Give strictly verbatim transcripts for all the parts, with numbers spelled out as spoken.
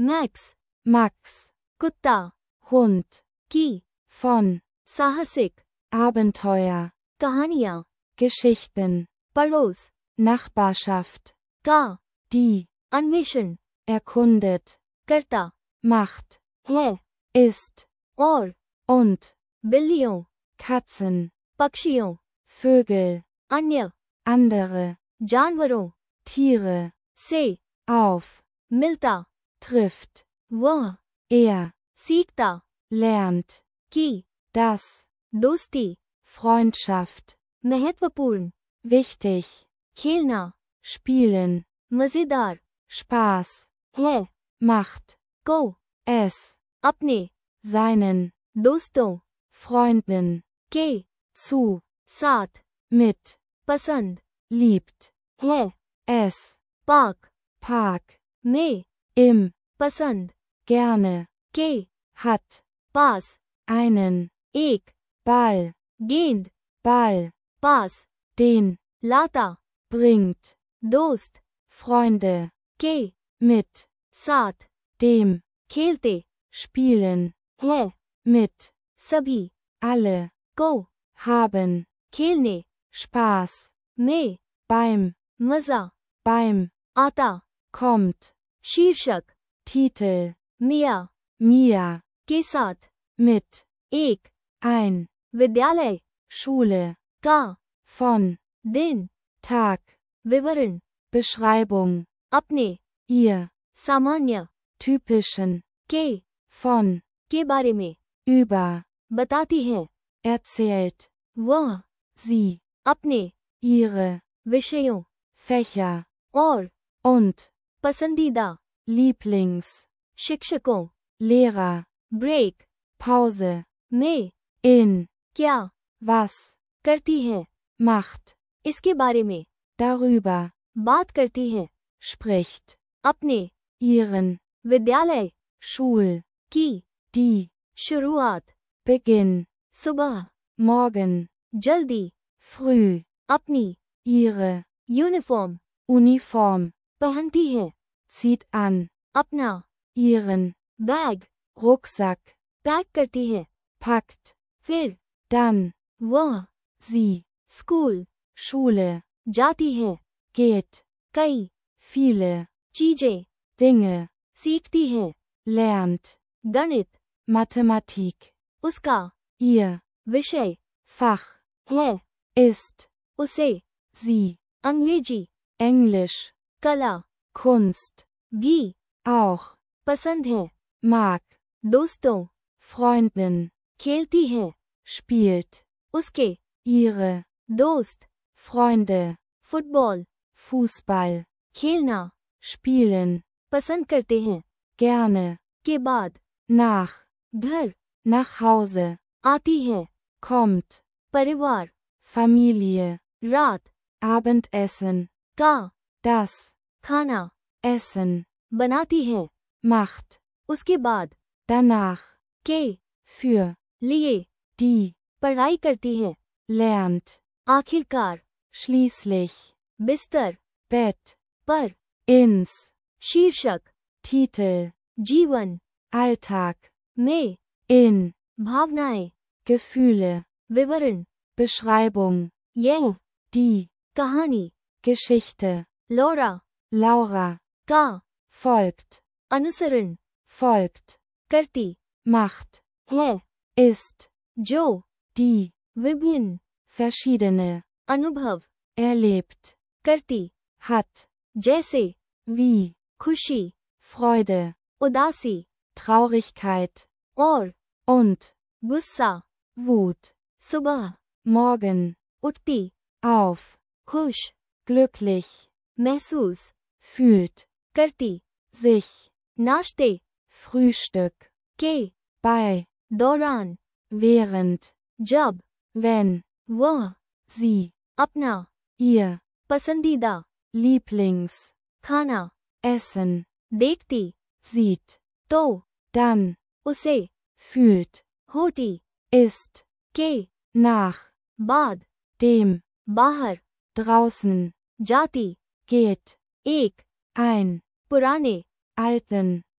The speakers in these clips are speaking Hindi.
मैक्स, Max, कुत्ता, Hund, की, von, साहसिक, Abenteuer, कहानियाँ, Geschichten, पड़ोस, Nachbarschaft, का, die, अन्वेषण, erkundet, करता, macht, है, ist, और, und, बिल्लियों, Katzen, पक्षियों, Vögel, अन्य, andere, जानवरों, Tiere, से, auf, मिलता, trifft, वह, er, सीखता, lernt, की, das, दोस्ती, Freundschaft, महत्वपूर्ण, wichtig, खेलना, spielen, मजेदार, Spaß, है, macht, को, es, अपने, seinen, दोस्तों, Freunden, के, zu, साथ, mit, पसंद, liebt, है, es, पार्क, Park, में, im, पसंद, gerne, के, hat, पास, einen, एक, Ball, गेंद, Ball, पास, den, लाता, bringt, दोस्त, Freunde, के, mit, साथ, dem, खेलते, spielen, है, mit, सभी, alle, को, haben, खेलने, Spaß, में, beim, मजा, beim, आता, kommt, शीर्षक, Titel, मिया, Mia, के साथ, mit, एक, ein, विद्यालय, Schule, का, von, दिन, Tag, विवरण, Beschreibung, अपने, ihr, सामान्य, typischen, के, von, के बारे में, über, बताती है, erzählt, वह, sie, अपने, ihre, विषयों, Fächer, और, und, पसंदीदा, Lieblings, शिक्षकों, Lehrer, ब्रेक, Pause, में, in, क्या, was, करती है, macht, इसके बारे में, darüber, बात करती है, spricht, अपने, ihren, विद्यालय, Schul, की, die, शुरुआत, Beginn, सुबह, morgen, जल्दी, früh, अपनी, ihre, यूनिफॉर्म, Uniform, पहनती है, zieht an, अपना, ihren, बैग, Rucksack, पैक करती है, packt, फिर, dann, वह, sie, स्कूल, Schule, जाती है, geht, कई, viele, चीजें, Dinge, सीखती है, lernt, गणित, Mathematik, उसका, ihr, विषय, Fach, है, ist, उसे, sie, अंग्रेजी, Englisch, कला, Kunst, भी, auch, पसंद है, mag, दोस्तों, Freundin, खेलती है, spielt, उसके, ihre, दोस्त, Freunde, फुटबॉल, Fußball, खेलना, spielen, पसंद करते हैं, gerne, के बाद, nach, घर, nach Hause, आती है, kommt, परिवार, Familie, रात, Abendessen, का, das, खाना, Essen, बनाती है, macht, उसके बाद, danach, के, für, लिए, die, पढ़ाई करती है, lernt, आखिरकार, schließlich, बिस्तर, Bett, पर, ins, शीर्षक, Titel, जीवन, Alltag, में, in, भावनाएं, Gefühle, विवरण, Beschreibung, यह, die, कहानी, Geschichte, लोरा, Laura, का, folgt, अनुसरण, folgt, करती, macht, है, ist, जो, die, विभिन्न, verschiedene, अनुभव, erlebt, करती, hat, जैसे, wie, खुशी, Freude, उदासी, Traurigkeit, और, und, गुस्सा, Wut, सुबह, morgen, उठती, auf, खुश, glücklich, महसूस, fühlt, करती, sich, नाश्ते, Frühstück, के, bei, दौरान, während, जब, wenn, वह, sie, अपना, ihr, पसंदीदा, Lieblings, खाना, Essen, देखती, sieht, तो, dann, उसे, fühlt, होती, ist, के, nach, बाद, dem, बाहर, draußen, जाती, geht, एक, ein, पुराने, alten,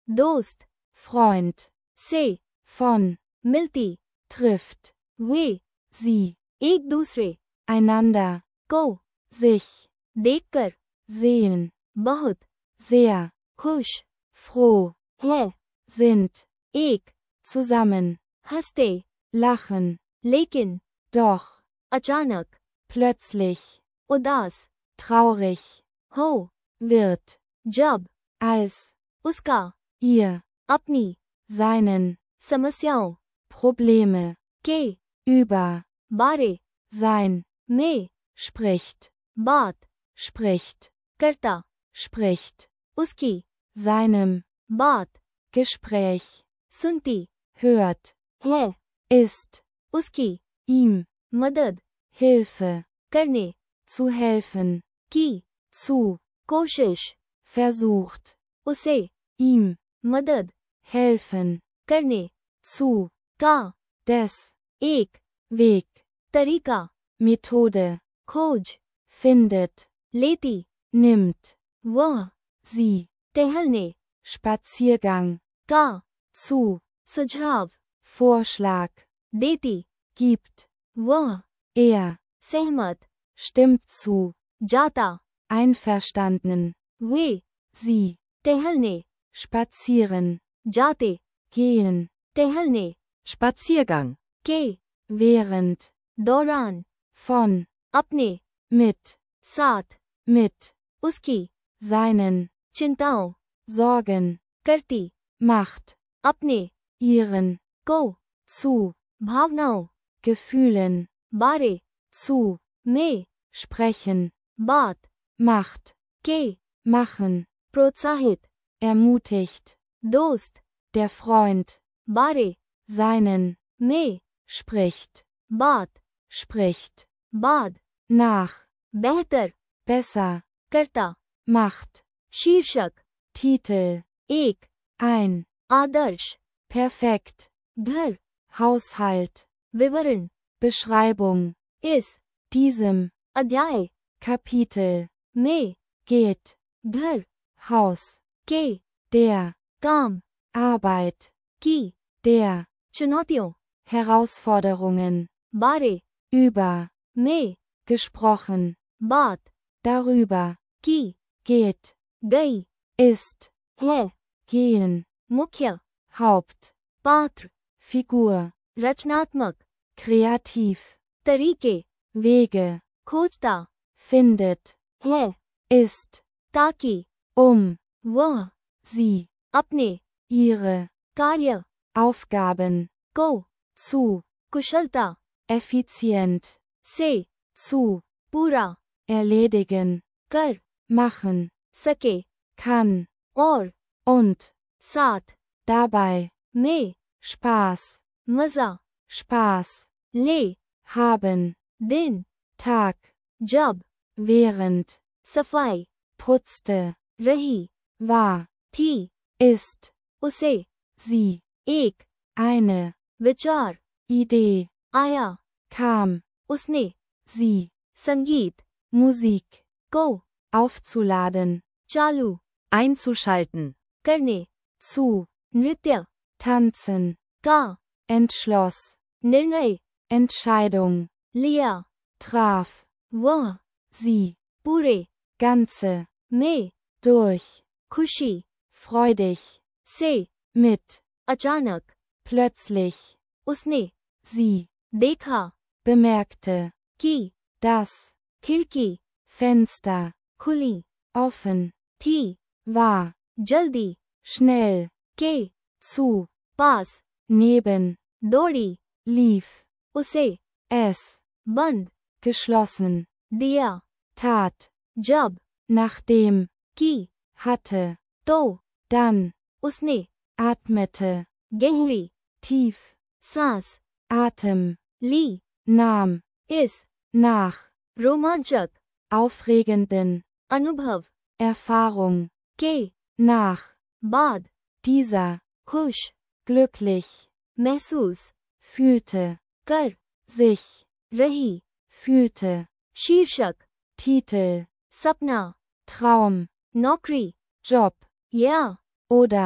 दोस्त, Freund, से, von, मिलती, trifft, वे, sie, एक दूसरे, einander, को, sich, देखकर, sehen, बहुत, sehr, खुश, froh, है, sind, एक, zusammen, हंसते, lachen, लेकिन, doch, अचानक, plötzlich, उदास, traurig, हो, wird, जब, als, उसका, ihr, अपनी, seinen, समस्याओं, Probleme, के, über, बारे, sein, में, spricht, बात, spricht, करता, spricht, उसकी, seinem, बात, Gespräch, सुनती, hört, है, ist, उसकी, ihm, मदद, Hilfe, करने, zu helfen, की, zu, कोशिश, versucht, उसे, ihm, मदद, helfen, करने, zu, का, des, एक, Weg, तरीका, Methode, खोज, findet, लेती, nimmt, वह, sie, टहलने, Spaziergang, का, zu, सुझाव, Vorschlag, देती, gibt, वह, er, सहमत, stimmt zu, जाता, einverstanden, वे, sie, टहलने, spazieren, जाते, gehen, टहलने, Spaziergang. के, während, दौरान, von, अपने, mit, साथ, mit, उसकी, seinen, चिंताओं, Sorgen, करती, macht, अपने, ihren, को, zu, भावनाओं, Gefühlen, बारे, zu, में, sprechen, बात, macht, के, machen, प्रोत्साहित, ermutigt, दोस्त, der Freund, बारे, seinen, में, spricht, बात, spricht, बाद, nach, बेहतर, besser, करता, macht, शीर्षक, Titel, एक, ein, आदर्श, perfekt, घर, Haushalt, विवरण, Beschreibung, इस, diesem, अध्याय, Kapitel, में, geht, घर, Haus, के, der, काम, Arbeit, की, der, चुनौतियों, Herausforderungen, बारे, über, में, gesprochen, बात, darüber, की, geht, गई, ist, है, gehen, मुख्य, Haupt, पात्र, Figur, रचनात्मक, kreativ, तरीके, Wege, खोजता, findet, है, ist, ताकि, um, वह, sie, अपने, ihre, कार्य, Aufgaben, को, zu, कुशलता, effizient, से, zu, पूरा, erledigen, कर, machen, सके, kann, और, und, साथ, dabei, में, Spaß, मजा, Spaß, ले, haben, दिन, Tag, जब, während, सफाई, putzte, रही, war, थी, ist, उसे, sie, एक, eine, विचार, Idee, आया, kam, उसने, sie, संगीत, Musik, को, aufzuladen, चालू, Einzuschalten. करने, zu, नृत्य, tanzen, का, entschloss, निर्णय, Entscheidung, लिया, traf, वह, sie, पूरे, ganze, में, durch, खुशी, freudig, से, mit, अचानक, plötzlich, उसने, sie, देखा, bemerkte, कि, das, खिड़की, Fenster, खुली, offen, थी, war, जल्दी, schnell, के, zu, पास, neben, दौड़ी, lief, उसे, es, बंद, geschlossen, दिया, tat, जब, nachdem, की, hatte, तो, dann, उसने, atmete, गहरी, tief, सांस, Atem, ली, nahm, इस, nach, रोमांचक, aufregenden, अनुभव, Erfahrung, के, nach, बाद, dieser, खुश, glücklich, महसूस, fühlte, कर, sich, रही, fühlte, शीर्षक, Titel, सपना, Traum, नौकरी, Job, या, oder,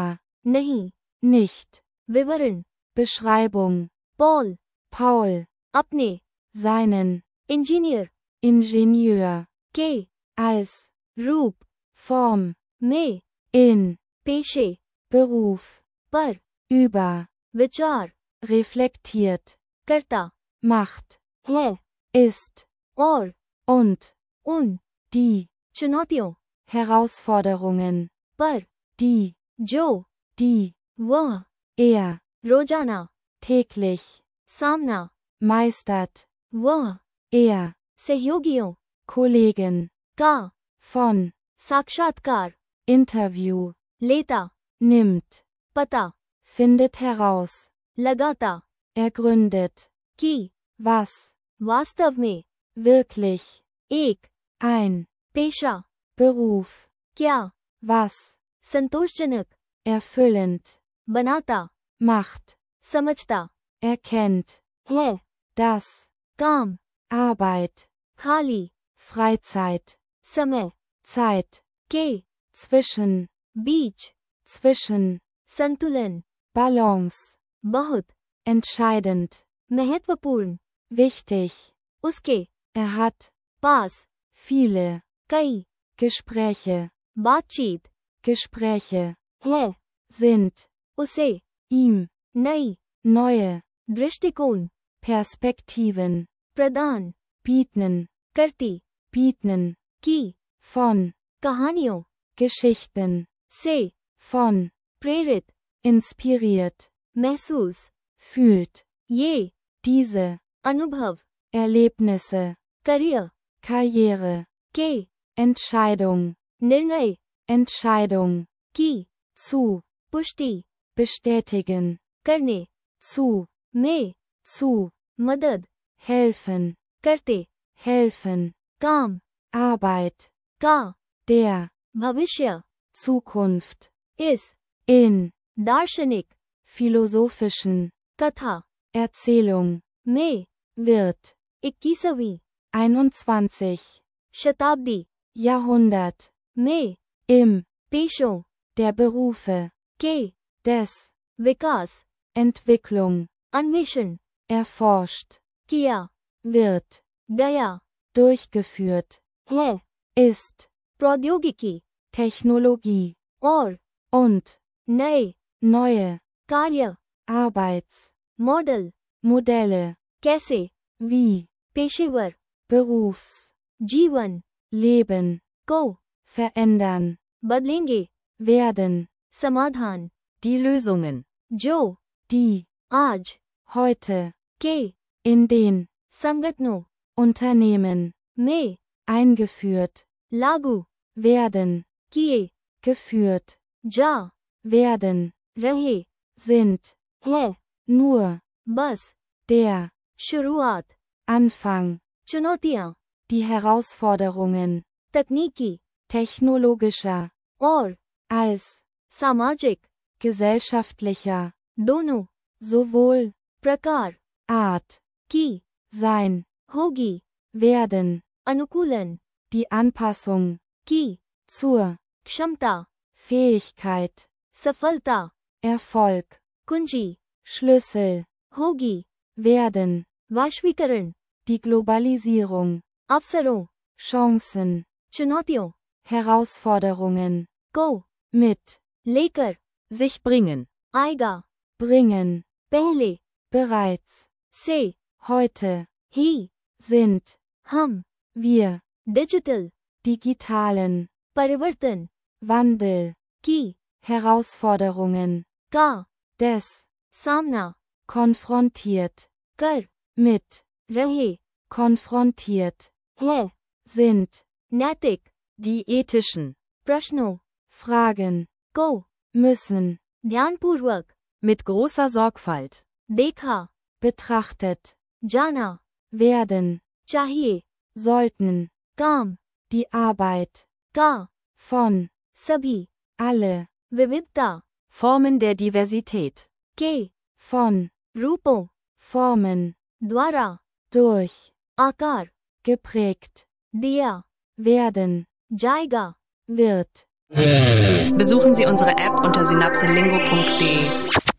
नहीं, nicht, विवरण, Beschreibung, पॉल, Paul, अपने, seinen, इंजीनियर, Ingenieur, के, als, रूप, Form, में, in, पेशे, Beruf, पर, über, विचार, reflektiert, करता, macht, है, ist, और, und, उन, die, चुनौतियों, Herausforderungen, पर, die, जो, die, वह, er, रोजाना, täglich, सामना, meistert, वह, er, सहयोगियों, Kollegen, का, von, साक्षात्कार, Interview, लेता, nimmt, पता, findet heraus, लगाता, ergründet, कि, was, वास्तव में, wirklich, एक, ein, पेशा, Beruf, क्या, was, संतोषजनक, erfüllend, बनाता, macht, समझता, erkennt, है, das, काम, Arbeit, खाली, Freizeit, समय, Zeit, के, zwischen, बीच, zwischen, संतुलन, Balance, बहुत, entscheidend, महत्वपूर्ण, wichtig, उसके, er hat, पास, viele, कई, Gespräche, बातचीत, Gespräche, है, sind, उसे, ihm, नई, neue, दृष्टिकोण, Perspektiven, प्रदान, bieten, करती, bieten, की, von, कहानियों, Geschichten, से, von, प्रेरित, inspiriert, महसूस, fühlt, ये, diese, अनुभव, Erlebnisse, करियर, Karriere, के, Entscheidung, निर्णय, Entscheidung, की, zu, पुष्टि, bestätigen, करने, zu, में, zu, मदद, helfen, करते, helfen, काम, Arbeit, का, der, भविष्य, Zukunft, इस, in, दार्शनिक, philosophischen, कथा, Erzählung, में, wird, इक्कीसवीं, einundzwanzig, शताब्दी, Jahrhundert, में, im, पेशों, der Berufe, के, des, विकास, Entwicklung, अन्वेषण, erforscht, किया, wird, गया, durchgeführt, है, ist, प्रौद्योगिकी, Technologie, और, und, नए, neue, कार्य, Arbeits, मॉडल, Modelle, कैसे, wie, पेशेवर, Berufs, जीवन, Leben, को, verändern, बदलेंगे, werden, समाधान, Die Lösungen. जो, die, आज, heute, के, in den, संगठनों, Unternehmen, में, eingeführt, लागू, werden, किए, geführt, जा, werden, रहे, sind, है, nur, बस, der, शुरुआत, Anfang, चुनौतियां, die Herausforderungen, तकनीकी, technologischer, और, als, सामाजिक, gesellschaftlicher, दोनों, sowohl, प्रकार, Art, की, sein, होगी, werden, अनुकूलन, die Anpassung, की, zur, क्षमता, Fähigkeit, सफलता, Erfolg, कुंजी, Schlüssel, होगी, werden, वैश्वीकरण, die Globalisierung, अवसरों, Chancen, चुनौतियों, Herausforderungen, को, mit, लेकर, Sich bringen. आएगा, bringen, पहले, bereits, से, heute, ही, sind, हम, wir, डिजिटल, digitalen, परिवर्तन, Wandel, की, Herausforderungen, का, des, सामना, konfrontiert, कर, mit, रहे, konfrontiert, है, sind, नैतिक, Die ethischen. प्रश्नों, Fragen, को, müssen, ध्यानपूर्वक, Mit großer Sorgfalt. देखा, betrachtet, जाना, werden, चाहिए, sollten, काम, die Arbeit, का, von, सभी, alle, विविधता, Formen der Diversität. के, von, रूपों, Formen, द्वारा, durch, आकार, geprägt, दिया, werden, जाएगा, wird. Besuchen Sie unsere App unter synapselingo punkt de.